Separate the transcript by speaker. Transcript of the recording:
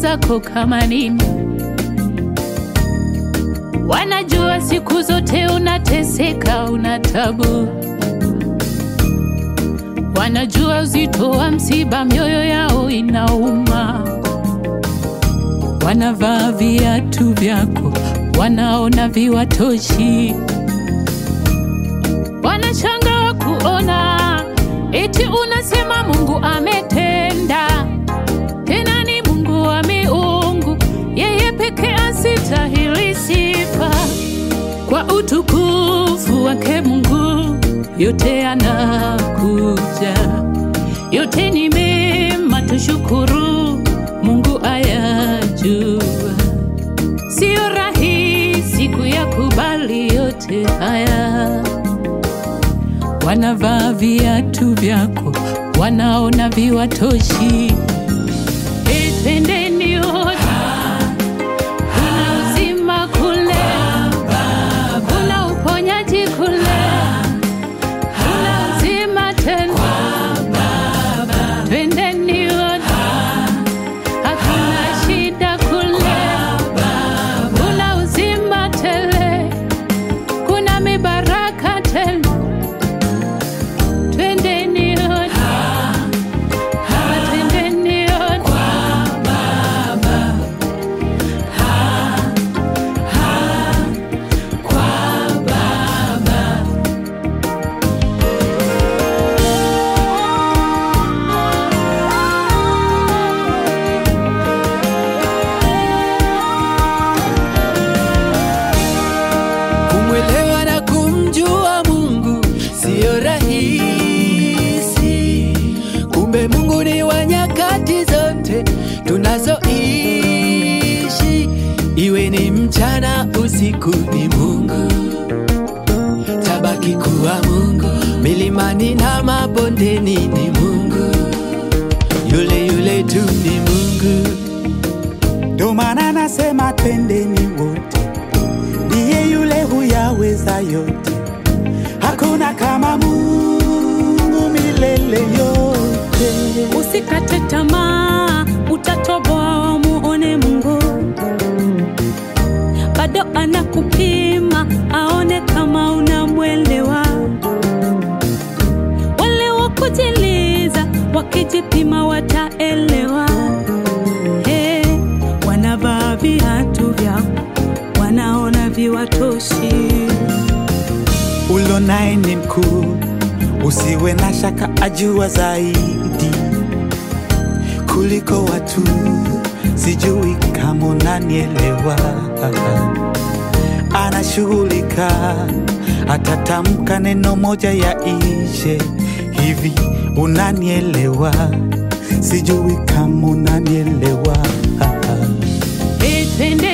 Speaker 1: zako kama nini. Wanajua siku zote unateseka, unatabu. Wanajua uzito wa msiba, mioyo yao inauma. Wanavaa viatu vyako, wanaona viwatoshi. Wanashangaa kuona eti unasema Mungu ametenda. Tena ni Mungu wa miungu, yeye pekee asitahili sifa. Kwa utukufu wake Mungu yote anakuja. Yote ni mema, tushukuru, Mungu ayajua. Sio rahisi kuyakubali yote haya. Wanavaa viatu vyako, wanaona viwatoshi. Twendeni wote, kuna uzima kule, kuna uponyaji kule, kuna uzima tena. Twendeni wote, hakuna shida kule, kuna uzima tele, kuna mibaraka tele.
Speaker 2: Kumwelewa na kumjua Mungu sio rahisi. Kumbe Mungu ni wa nyakati zote tunazoishi. Iwe ni mchana usiku ni Mungu. Tabaki kuwa Mungu, milimani na mabondeni ni Mungu. Yule yule tu ni Mungu.
Speaker 3: Ndio maana nasema twendeni wote, ndiye yule huyaweza yote. Hakuna kama Mungu milele yote.
Speaker 1: Usikate tamaa, utatoboa, muone Mungu. Bado anakupima, aone kama unamwelewa. Wale wakujiliza, wakijipima wataelewa. Wanavaa viatu vyako, wanaona viwatoshi.
Speaker 3: Ulo naye ni mkuu, usiwe na shaka, ajua zaidi kuliko watu. Sijui kama unanielewa. Anashughulika, atatamka neno moja yaishe. Hivi unanielewa? Sijui kama unanielewa.
Speaker 1: Twende